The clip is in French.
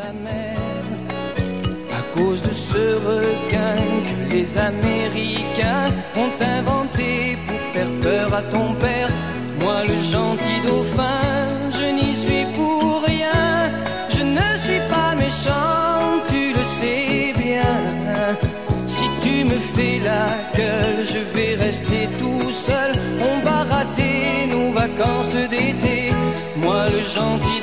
la mer. À cause de ce requin que les Américains ont inventé pour faire peur à ton père, moi le gentil dauphin, je n'y suis pour rien. Je ne suis pas méchant, tu le sais bien. Si tu me fais la gueule, je vais rester tout seul. On va rater nos vacances d'été. Moi le gentil